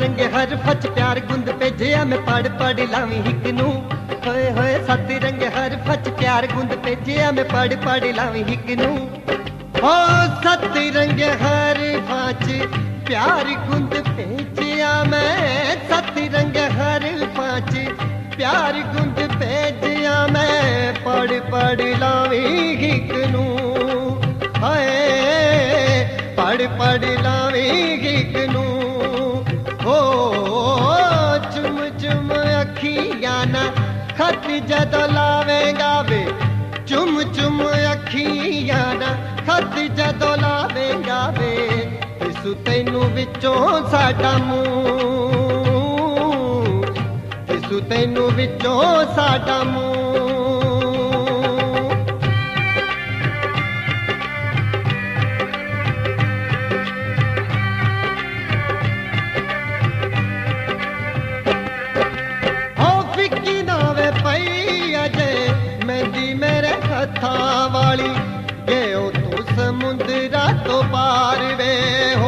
रंगे हर फच प्यार गुंद भेजिया मैं पढ़ लावी हिक नू होए होए सत रंगे हर फच प्यार गुंद भेजिया मैं पढ़ लावी हिक नू हो सत रंगे हर फच प्यार गुंद भेजिया मैं सत रंगे हर फच प्यार गुंद भेजिया मैं पढ़ लावी हिक नू हाय पढ़ लावी हिक नू हो चुम चुम अखियां ना खत जदों लावेगा वे चुम चुम अखियां ना खत जदों लावेगा वे दिसू तैनू विचों साडा मूंह दिसू तैनू विचों साडा मूंह हथां वाली गयो तू समुंदरा तो पार वे हो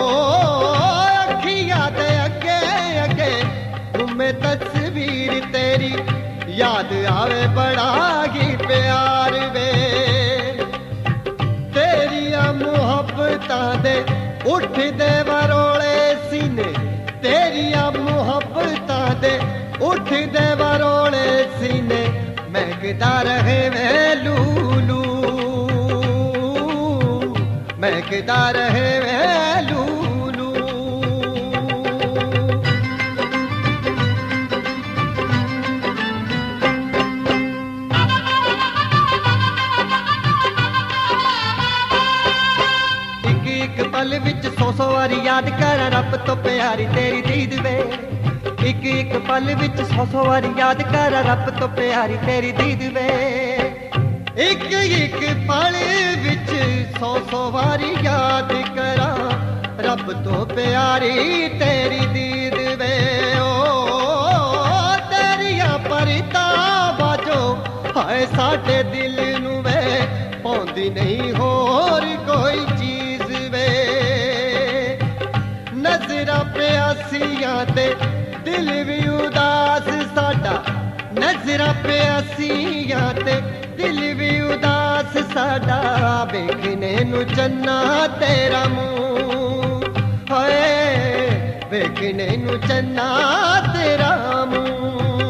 अखियां दे अगे अगे घूमे तस्वीर तेरी याद आवे बड़ा ही प्यार वे तेरिया मुहब्बतां दे उठ दे वरोले सीने तेरिया मुहब्बतां दे उठ दे वरोले सीने महकदा रहे वे लूलू महकदा रहे वे लूलू एक पल विच सौ वारी याद कर रब तो प्यारी तेरी दीद वे एक पल विच सौ वारी याद कर रब तो प्यारी तेरी दीद वे एक पल विच सौ वारी याद करा रब तो प्यारी तेरी दीद वे ओ तेरिया परिता बाजो हाय साडे दिल नू वे पौंदी नहीं होर कोई चीज वे नजरा प्यासियां ते दिल भी उदास साडा नजरा प्यासियां ते दिल भी उदास साडा वेखने नू चन्ना तेरा मुंह हाय वेखने नू चन्ना तेरा मुंह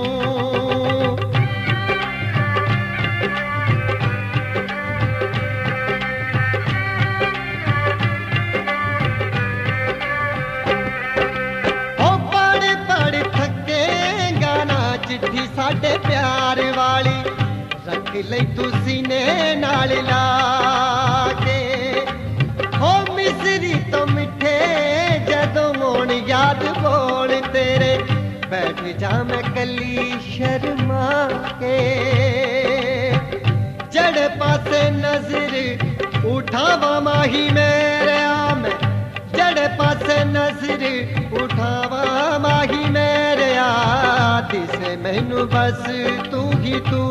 चिट्ठी साडे प्यार वाली रख लई तू सीने नाल ला के हो मिसरी तो मिठे जदों मोण याद बोल तेरे बैठ जा मैं कली शर्मा के जड़े पासे नजर उठावा माही मेरे मैं जड़े पासे नजर उठावा माही मेरे दिसे मैनू बस तू ही तू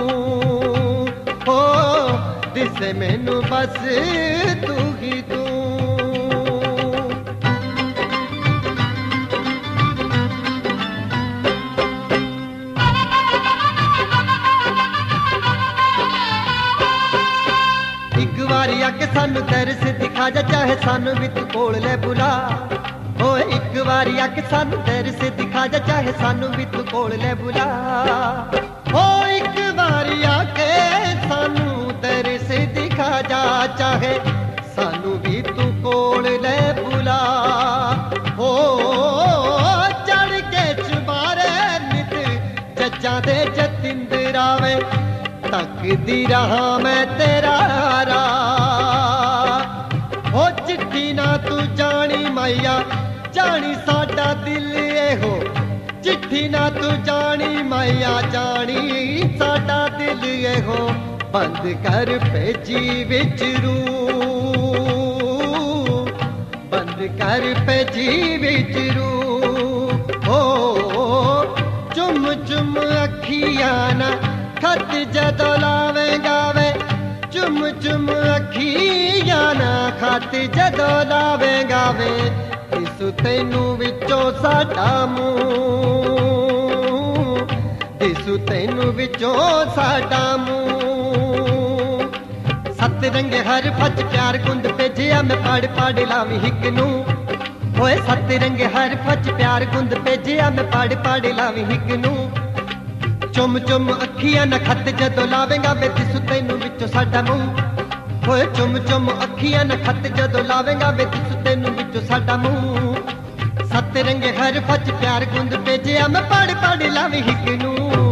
हो दिसे मैनू बस तू ही तू एक बारी आके सानू तरस दिखा जा चाहे सानू भी तू कोल ले बुला हो एक बारी आके सानू तरस दिखा जा चाहे सानू भी तू कोल ले बुला हो एक बारी आके सानू तरस दिखा जा चाहे सानू भी तू कोल ले बुला हो चढ़ के चुबारे नित जज्जां दे जतिंदरा वे तकदी रहा मैं तेरा हो चिट्ठी ना तू जानी मैया जानी साडा दिल हो चिट्ठी ना तू जानी मैया जानी साडा दिल हो बंद कर भेजी विच रूह बंद कर भेजी विच रूह हो चुम चुम अखियां ना खत जदों लावेगा वे चुम चुम अखियां ना खत जदों लावेगा वे इस ਦਿਸੂ ਤੈਨੂੰ ਵਿੱਚੋਂ ਸਾਡਾ ਮੂੰਹ, ਦਿਸੂ ਤੈਨੂੰ ਵਿੱਚੋਂ ਸਾਡਾ ਮੂੰਹ। ਸੱਤ ਰੰਗੇ ਹਰਫਾਂ 'ਚ ਪਿਆਰ ਗੁੰਦ ਭੇਜਿਆ ਮੈਂ ਪੜ ਪੜ ਲਾਵੀਂ ਹਿੱਕ ਨੂੰ। ਹੋਏ ਸੱਤ ਰੰਗੇ ਹਰਫਾਂ 'ਚ ਪਿਆਰ ਗੁੰਦ ਭੇਜਿਆ ਮੈਂ ਪੜ ਪੜ ਲਾਵੀਂ ਹਿੱਕ ਨੂੰ। ਚੁੰਮ ਚੁੰਮ ਅੱਖੀਆਂ ਨਾ ਖੱਤ ਜਦੋਂ ਲਾਵੇਂਗਾ ਵੇ ਦਿਸੂ ਤੈਨੂੰ ਵਿੱਚੋਂ ਸਾਡਾ ਮੂੰਹ। ਹੋਏ ਚੁੰਮ ਚੁੰਮ ਅੱਖੀਆਂ ਨਾ ਖੱਤ ਜਦੋਂ ਲਾਵੇਂਗਾ ਵੇ ਦਿਸੂ ਤੈਨੂੰ ਵਿੱਚੋਂ ਸਾਡਾ ਮੂੰਹ। ਸੱਤ ਰੰਗੇ ਹਰਫਾਂ 'ਚ ਪਿਆਰ ਗੁੰਦ ਭੇਜਿਆ ਮੈਂ ਪੜ ਪੜ ਲਾਵੀਂ ਹਿੱਕ ਨੂੰ।